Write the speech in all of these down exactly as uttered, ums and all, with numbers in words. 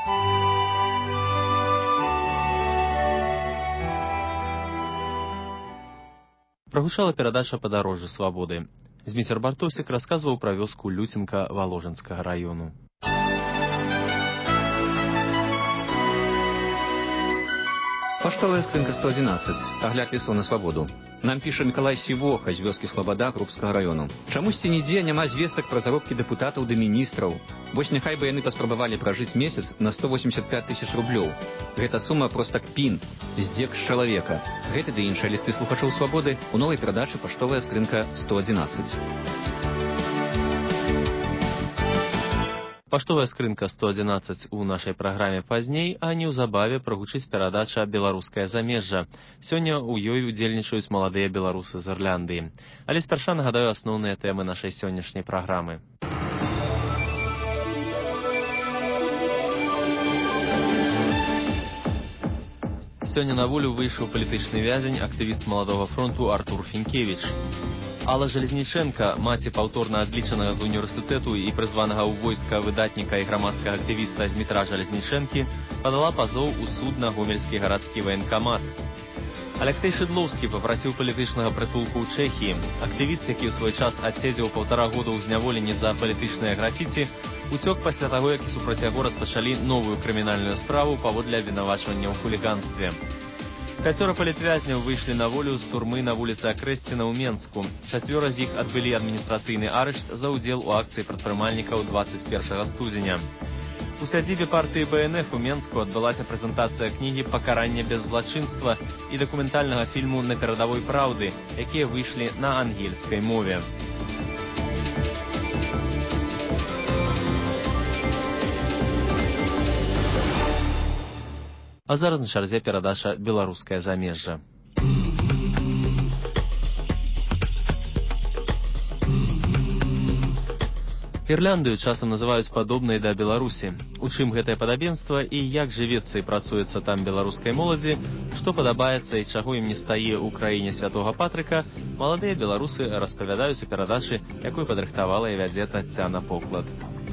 Прагучала перадача «Падарожжа свабоды». Зміцер Бартосік расказваў пра вёску Люценка Валожынскага раёну. Паштовая скрынка сто одиннадцать. Агляд лесу на свабоду. Нам піша Миколай Сівоха з вёскі Слабада Крупскага раёну. Чамусьці нідзе няма звестак пра заробкі дэпутатаў ды міністраў. Вось няхай бы яны паспрабавалі пражыць месяц на сто восемьдесят пять тысяч рублёў. Гэта сума проста кпін, здзек з чалавека. Гэты ды іншыя лісты слухачоў свабоды у новай перадачы «Паштовая скрынка сто одиннадцать». Паштовая скрынка сто одиннадцать у нашай праграме пазней, а неўзабаве прагучыць перадача «Беларускае замежжа». Сёння ў ёй удзельнічаюць маладыя беларусы з Ірландыі. Але спярша нагадаю асноўныя тэмы нашай сённяшняй праграмы. Сёння на волю выйшаў палітычны вязень, актывіст маладога фронту Артур Фінкевіч. Алла Жалезніченка, маці паўторна адлічанага з універсітэту і прызванага ў войска выдатніка і грамадскага актывіста Змітра Жалезнічэнкі, падала пазоў у суд на гомельскі гарадскі ваенкамат. Алексей Шыдлоўскі папрасіў палітычнага прытулку ў Чэхіі. Актывіст, які ў свой час адседзеў паўтара года ў зняволенні за палітычнае графіці, уцёк пасля таго, як супраць яго распачалі новую крымінальную справу паводле абвінавачвання ў хуліганстве. Пяцёра палітвязняў выйшлі на волю з турмы на вуліцы Акрэсціна ў Менску. Чацвёра з іх адбылі адміністрацыйны арышт за ўдзел у акцыі прадпрымальнікаў дваццаць першага студзеня. У сядзібе партыі Бэ Эн Эф у Менску адбылася прэзентацыя кнігі «Пакаранне без злачынства» і дакументальнага фільму «На перадавой праўды», якія выйшлі на ангельскай мове. А зараз на чарзе перадача «Беларускае замежжа». Ірландыю часам называюць падобнай да Беларусі. У чым гэтае падабенства і як жывецца і працуецца там беларускай моладзі, што падабаецца і чаго ім не стае ў краіне святога Патрыка, маладыя беларусы распавядаюць у перадачы, якую падрыхтавала і вядзе Таццяна Поклад.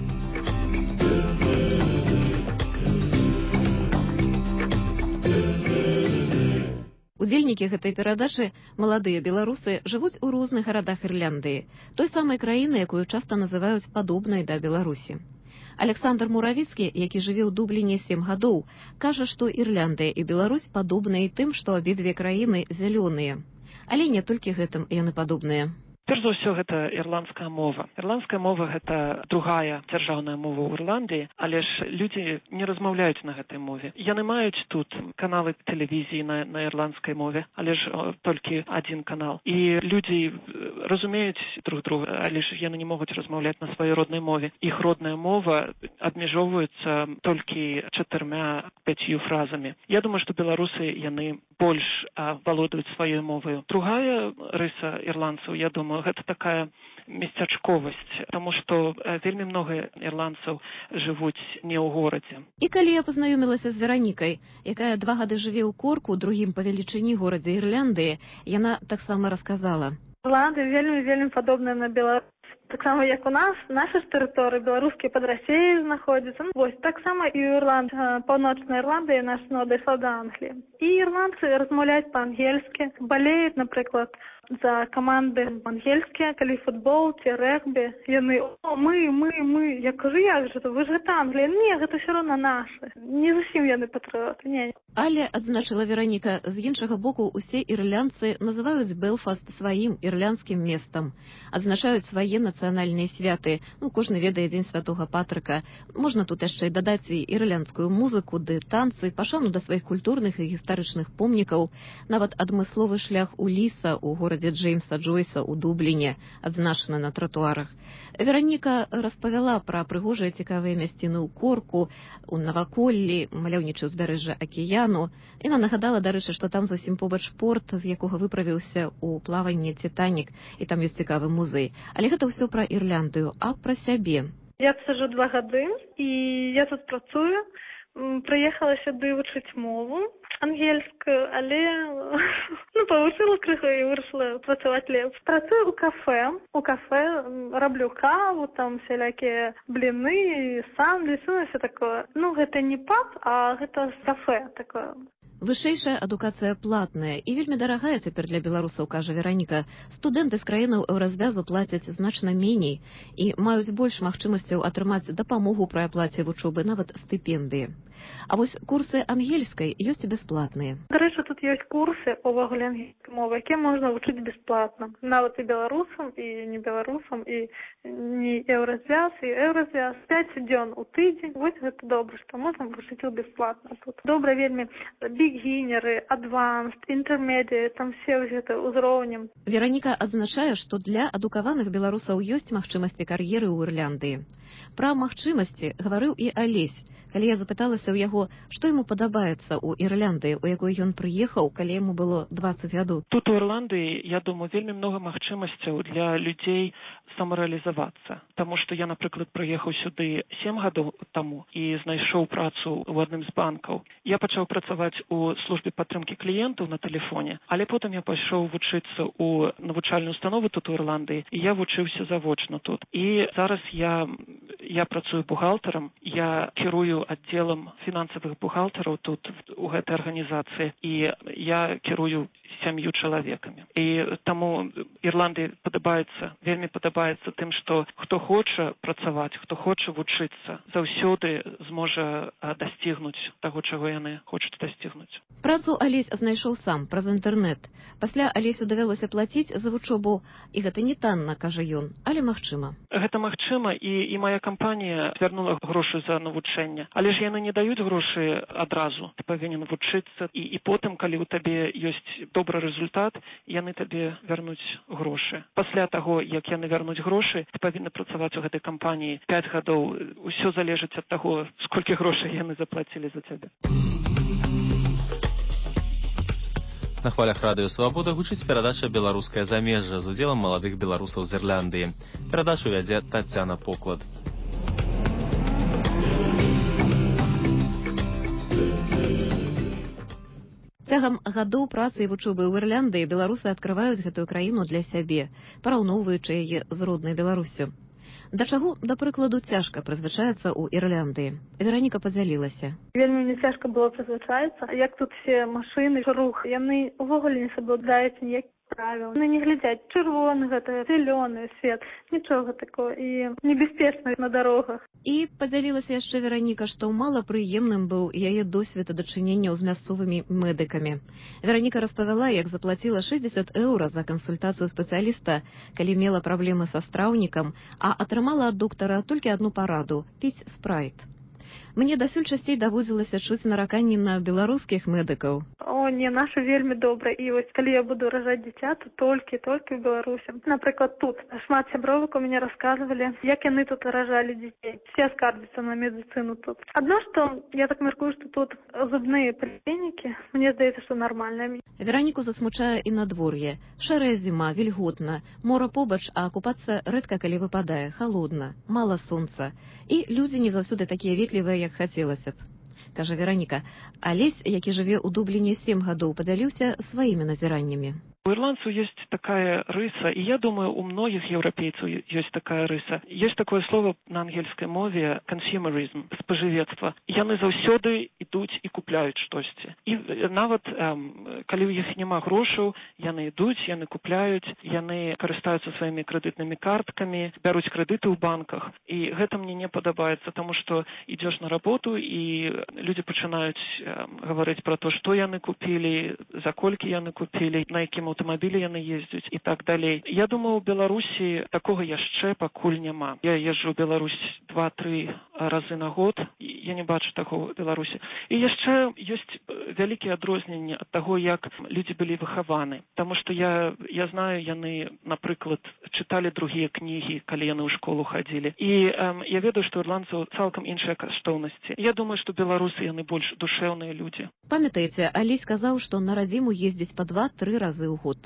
Удзельнікі гэтай перадачы, маладыя беларусы, жывуць у розных гарадах Ірландыі, той самай краіны, якую часта называюць падобнай да Беларусі. Александр Муравіцкі, які жыве ў Дубліне сем гадоў, кажа, што Ірландыя і Беларусь падобныя тым, што абедзве краіны зялёныя. Але не толькі гэтым яны падобныя. Перш за ўсё, гэта ірландская мова. Ірландская мова – гэта другая дзяржаўная мова ў Ірландыі, але ж людзі не размаўляюць на гэтай мове. Яны маюць тут каналы тэлевізіі на, на ірландскай мове, але ж о, толькі адзін канал. І людзі разумеюць друг друга, але ж яны не могуць размаўляць на сваёй роднай мове. Іх родная мова абмяжоўваецца толькі чатырма-пяцью фразамі. Я думаю, што беларусы, яны больш а, валодаюць сваёй моваю. Другая рыса ірландцаў, я думаю, гэта такая месцячковасць, таму што вельмі многа ірландцаў жывуць не ў горадзе. І калі я пазнаёмілася з Веранікай, якая два гады жыве ў Корку, другім па велічыні горадзе Ірландыі, яна таксама расказала. Ірландыя вельмі-вельмі падобная на Беларусь. Таксама, як у нас, наша ж тэрыторыя, беларускія пад Расіяй знаходзяцца. Ну, вось, таксама і ў Ірланд, паўночная Ірландыя наша ну, дайшла да Англіі. І ірландцы размаўляюць па-ангельскі, балеюць, напрыклад, за каманды ангельскія, калі футбол ці рэгбі. Яны, о, мы, мы, мы. Я кажу, як же, вы ж гэта Англія. Не, гэта ўсё роўна наша. Не зусім яны патрыоты, не. Але, адзначыла Вераніка, з іншага боку усе ірландцы называюць Белфаст сваім ірландскім месцам. Адзначаюць свае нацыянальныя святы. Ну, кожны ведае дзень святога Патрыка. Можна тут яшчэ дадаць і ірландскую музыку, ды танцы, пашану да сваіх культурных і гістарычных помнікаў, нават адмысловы шлях у ліса ў горадзе Джеймса Джойса ў Дубліне, адзначаны на тратуарах. Вераніка распавяла пра прыгожыя цікавыя мясціны ў Корку, у наваколлі, маляўнічае ўзбярэжжа акіяну. Яна нагадала, дарэчы, што там зусім побач порт, з якога выправіўся ў плаванне Цітанік, і там ёсць цікавы музей. Але гэта ўсё пра Ірландыю, а пра сябе. Я тут сижу два гады, і я тут працую. Прыехала сюды вучыць мову ангельскую, але ну, павучыла крыху і вырашыла працаваць лепш. Працую ў кафе. У кафе раблю каву, там всялякія бліны, сандвічы, ну, все такое. Ну, гэта не паб, а гэта кафе такое. Вышэйшая адукацыя платная і вельмі дарагая цяпер для беларусаў, кажа Вераніка. Студэнты з краінаў еўразвязу плацяць значна меней і маюць больш магчымасцяў атрымаць дапамогу пры аплаце вучобы, нават стыпендыі. А вось курсы ангельскай ёсць і бясплатныя. Дарэчы, тут ёсць курсы увогуле ангельскай мовы, якія можна вучыць бясплатна. Нават і беларусам, і не беларусам, і не еўразвяз, і еўразвяз. пяць дзён у тыдзень. Вось гэта добра, што можна вучыць бясплатна тут. Добра вельмі бігінеры, адванст, інтэрмедыі, там все гэта ўзроўнем. Вераніка адзначае, што для адукаваных беларусаў ёсць магчымасці кар'еры ў Ірландыі. Пра магчымасці гаварыў і Алесь, калі я запыталася ў яго, што яму падабаецца ў Ірландыі, у якой ён прыехаў, калі яму было дваццаць гадоў. Тут у Ірландыі, я думаю, вельмі многа магчымасцяў для людзей самарэалізавацца. Таму што я, напрыклад, прыехаў сюды сем гадоў таму і знайшоў працу ў адным з банкаў. Я пачаў працаваць у службе падтрымкі кліентаў на тэлефоне, але потым я пайшоў вучыцца ў навучальную установу тут у Ірландыі, і я вучыўся завочна тут. І зараз я, я працую бухгалтарам, я кірую аддзелам фінансавых бухгалтараў тут у гэтай арганізацыі, і я кірую сям'ю чалавекамі. І таму Ірландыі падабаецца, вельмі падабаецца тым, што хто хоча працаваць, хто хоча вучыцца, заўсёды зможа дасцігнуць таго, чаго яны хочуць дасцігнуць. Працу Алесь знайшоў сам праз інтэрнэт. Пасля Алесю давялося плаціць за вучобу, і гэта не танна, кажа ён, але магчыма. Гэта магчыма, і, і мая кампанія звярнула грошы за навучэнне. Але ж яны не даюць грошы адразу. Ты павінен вучыцца, і, і потым, калі ў табе ёсць добры результат, яны табе вярнуць грошы. Пасля таго, як яны вярнуць грошы, ты павінны працаваць у гэтай кампаніі пяць гадоў. Усё залежыць ад таго, сколькі грошай яны заплацілі за цябе. На хвалях радыё «Свабода» гучыць перадача «Беларускае замежжа» з удзелам маладых беларусаў з Ірландыі. Перадачу вядзе Таццяна Поклад. Цягам гадоў працы і вучобы ў Ірландыі беларусы адкрываюць гэтую краіну для сябе, параўноўваючы яе з роднай Беларуссю. Да чаго, да прыкладу, цяжка прызвычаецца ў Ірландыі. Вераніка падзялілася. Вельмі мне цяжка было прызвычаецца, як тут все машыны, рух, яны ўвогуле не саблюдаюць ніякіх правіл. Яны не глядзяць, чырвоны гэта, зялёны свет, нічога такого, і небяспечна на дарогах. І падзялілася яшчэ Вераніка, што малапрыемным быў яе досвед дачыненняў з мясцовымі медыкамі. Вераніка распавяла, як заплаціла шэсцьдзесят еўра за кансультацыю спецыяліста, калі мела праблемы са страўнікам, а атрымала ад доктара толькі адну параду – піць спрайт. Мне дасюль часцей даводзілася чуць нараканні на беларускіх медыкаў. О, не, нашы вельмі добра. І вось калі я буду ражаць дзіця, то толькі, толькі ў Беларусі. Напрыклад, тут шмат сябровак у мяне расказвалі, як яны тут ражалі дзяцей. Все скардзяцца на медыцыну тут. Адно, што я так мяркую, што тут зубныя паліклінікі, мне здаецца, што нармальныя. Вераніку засмучае і надвор'е. Шэрая зіма, вільготна, мора побач, а купацца рэдка калі выпадае, халодна, мала сонца. І людзі не заўсёды такія ветлівыя, як хацелася б. Кажа Вераніка. Алесь, які жыве ў Дубліне сем гадоў, падзяліўся сваімі назіраннямі. У ірландцаў есть такая рыса, і я думаю, у многіх еўрапейцаў есть такая рыса. Есть такое слово на ангельскай мове consumerism, спажывецтва. Яны заўсёды ідуць і купляюць штосьці. І нават эм, калі ў іх няма грошаў, яны ідуць, яны купляюць, яны карыстаюцца сваімі крэдытнымі карткамі, бяруць крэдыты ў банках. І гэта мне не падабаецца, таму што ідзеш на работу, і людзі пачынаюць эм, гаварыць пра то, што яны купілі, за колькі яны купілі, на якім аўтамабілі яны ездзяць і так далей. Я думаю, у Беларусі такога яшчэ пакуль няма. Я езджу ў Беларусь два-тры разы на год, я не бачу такого ў Беларусі. І яшчэ ёсць вялікія адрозненні ад таго, як людзі былі выхаваны. Таму што я, я знаю, яны, напрыклад, чыталі другія кнігі, калі яны ў школу хадзілі. І эм, я ведаю, што ірландцаў цалкам іншыя каштоўнасці. Я думаю, што беларусы яны больш душэўныя людзі. Памятаеце, Алесь сказаў, што на радзіму ездзіць па два-тры разы ў год.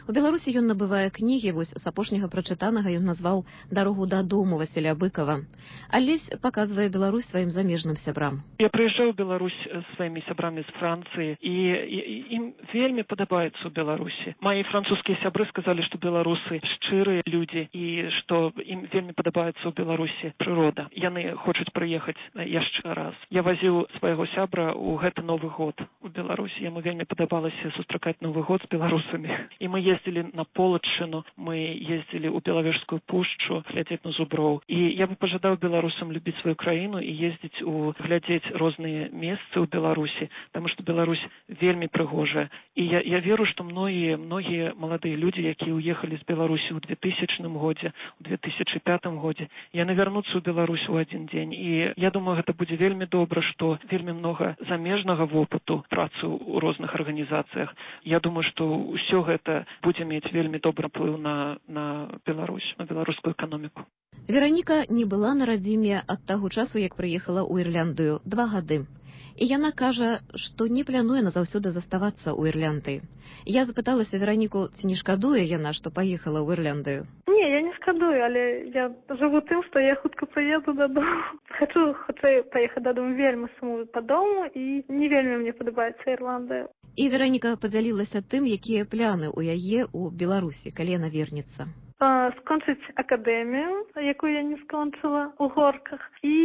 У Беларусі ён набывае кнігі, вось з апошняга прачытанага ён назваў «Дарогу дадому» Васіля Быкова. Алесь паказвае Беларусь сваім замежным сябрам. Я прыязджаю ў Беларусь з сваімі сябрамі з Францыі, і, і ім вельмі падабаецца ў Беларусі. Мае французскія сябры сказалі, што беларусы шчырыя людзі і што ім вельмі падабаецца ў Беларусі прырода. Яны хочуць прыехаць яшчэ раз. Я вазіў свайго сябра ў гэты Новы год у Беларусі. Яму вельмі падабалася сустракаць Новы год з беларусамі. І мы ездзілі на Полачыну, мы ездзілі ў Белавежскую пушчу, глядзець на зуброў. І я бы пажадаў беларусам любіць сваю краіну і ездзіць у глядзець розныя месцы ў Беларусі, таму што Беларусь вельмі прыгожая. І я, я веру, што многія, многія маладыя людзі, якія ўехалі з Беларусі ў двухтысячным годзе, у две тысячы пятым годзе, яны вярнуцца ў Беларусь у адзін дзень. І я думаю, гэта будзе вельмі добра, што вельмі многа замежнага вопыту працы ў розных арганізацыях. Я думаю, што ўсё гэта будзе мець вельмі добры ўплыў на, на Беларусь, на беларускую эканоміку. Вераніка не была на радзіме ад таго часу, як прыехала ў Ірландыю, два гады. І яна кажа, што не плануе назаўсёды заставацца ў Ірландыі. Я запыталася Вераніку, ці не шкадуе яна, што паехала ў Ірландыю. Не, я не шкадую, але я жыву тым, што я хутка прыеду дадому. Хачу хутчэй паехаць дадому, вельмі сумую па дому, і не вельмі мне падабаецца Ірландыя. І Вераніка падзялілася тым, якія пляны ў яе ў Беларусі, калі яна вернецца. Скончыць акадэмію, якую я не скончыла, у Горках,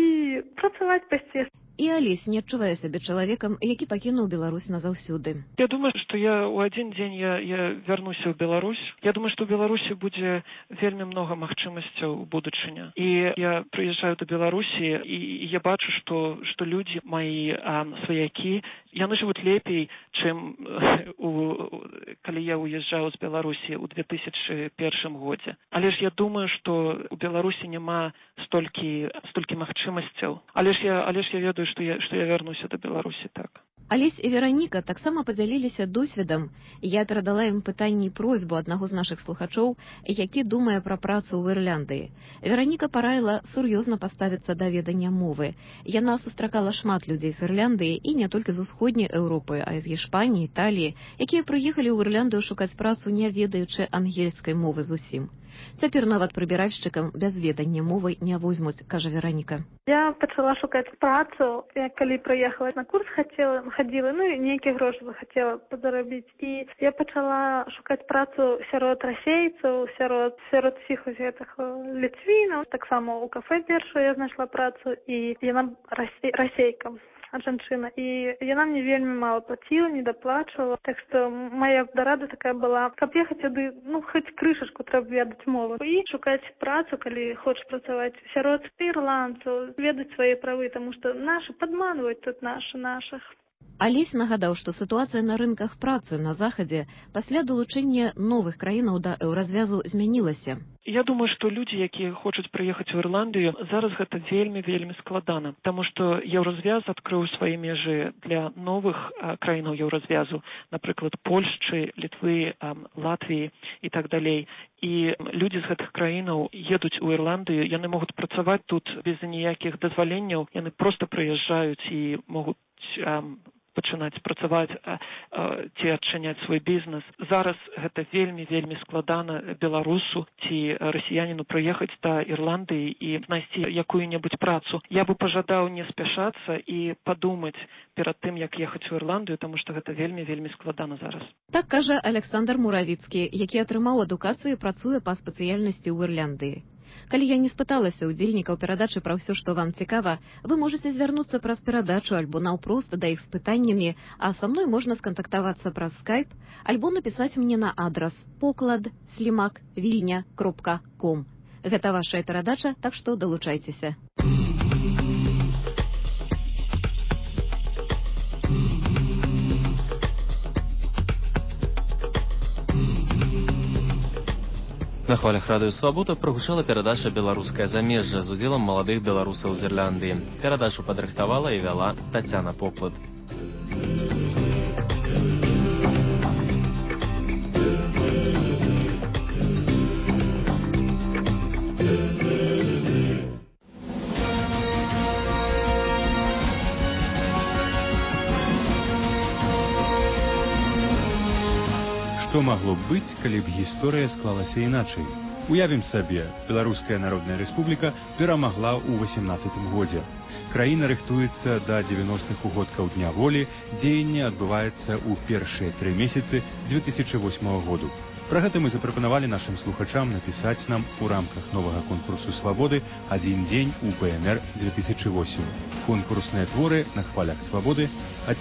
і працаваць пасці. І Алесь не адчувае сябе чалавекам, які пакінуў Беларусь назаўсёды. Я думаю, што я ў адзін дзень я, я вярнуся ў Беларусь. Я думаю, што ў Беларусі будзе вельмі многа магчымасцяў у будучыні. І я прыязджаю да Беларусі, і я бачу, што, што людзі, мои а, сваякі, яны жывуць лепей, чым у, калі я уязджаў з Беларусі ў две тысячы першым годзе. Але ж я думаю, што ў Беларусі няма столькі, столькі магчымасцяў. Але ж я, але ж я ведаю, што я, што я вярнуся да Беларусі, так. Алесь і Вераніка таксама падзяліліся досведам. Я перадала ім пытанні і просьбу аднаго з нашых слухачоў, які думае пра працу ў Ірландыі. Вераніка параіла сур'ёзна паставіцца да ведання мовы. Яна сустракала шмат людзей з Ірландыі і не толькі з усходняй Еўропы, а і з Ішпаніі, Італіі, якія прыехалі ў Ірландыю шукаць працу, не ведаючы ангельскай мовы зусім. Цяпер нават прыбіральшчыкам без ведання мовы не возьмуць, кажа Вераніка. Я пачала шукаць працу, я калі прыехала на курс, хацела, хадзіла, ну і нейкія грошы захацела падзарабіць. І я пачала шукаць працу сярод расейцаў, сярод, сярод усіх гэтых ліцвінаў. Таксама ў кафе першую я знайшла працу, і яна расей, расейка. Жанчына, і яна мне вельмі мала плаціла, не даплачвала, так што моя дарада такая была, каб ехаць сюды, ну, хоць крышачку трэба ведаць мову і шукаць працу, калі хочаш працаваць сярод ірландцаў, ведаць свае правы, таму што нашы падманваюць тут нашы нашых. Алесь нагадаў, што сітуацыя на рынках працы на Захадзе пасля далучэння новых краінаў да еўразвязу змянілася. Я думаю, што людзі, якія хочуць прыехаць у Ірландыю, зараз гэта вельмі-вельмі складана, таму што еўразвяз адкрыў свае межы для новых а, краінаў еўразвязу, напрыклад, Польшчы, Літвы, а, Латвіі і так далей. І людзі з гэтых краінаў едуць у Ірландыю, яны могуць працаваць тут без ніякіх дазваленняў, яны проста прыязджаюць і могуць а, пачынаць працаваць а, а, ці адчыняць свой бізнес. Зараз гэта вельмі-вельмі складана беларусу ці расіяніну прыехаць да Ірландыі і знайсці якую-небудзь працу. Я бы пажадаў не спяшацца і падумаць перад тым, як ехаць у Ірландыю, таму што гэта вельмі-вельмі складана зараз. Так кажа Александр Муравіцкі, які атрымаў адукацыю і працуе па спецыяльнасці ў Ірландыі. Калі я не спыталася ўдзельнікаў перадачы пра ўсё, што вам цікава, вы можаце звярнуцца праз перадачу альбо наўпрост да іх з пытаннямі, а са мной можна скантактавацца праз скайп, альбо напісаць мне на адрас поклад слімак вільня кропка ком. Гэта ваша перадача, так што далучайцеся. На хвалях радыё Свабода прагучала перадача «Беларускае замежжа» з удзелам маладых беларусаў з Ірландыі. Перадачу падрыхтавала і вяла Тацяна Поклад. Што магло б быць, калі б гісторыя склалася іначай? Уявім сабе, Беларуская Народная Рэспубліка перамагла ў васямнаццатым годзе. Краіна рыхтуецца да дзевяностых угодкаў Дня волі, дзеянне адбываецца ў першыя тры месяцы дзве тысячы восьмага году. Пра гэта мы запрапанавалі нашым слухачам напісаць нам у рамках новага конкурсу свабоды «Адзін дзень у БНР две тысячи восемь». Конкурсныя творы на хвалях свабоды